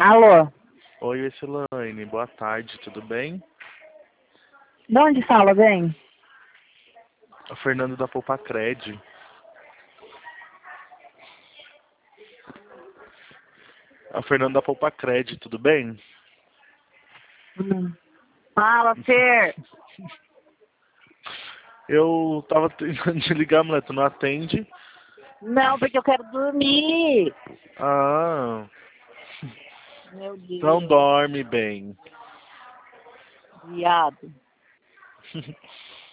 Alô? Oi, Vesilane, boa tarde, tudo bem? De onde fala, bem? O Fernando da Poupacred. É o Fernando da Poupacred, tudo bem? Fala, Fer. Eu tava tentando te ligar, mulher, tu não atende? Não, porque eu quero dormir. Ah, Meu não Deus. dorme bem. Viado.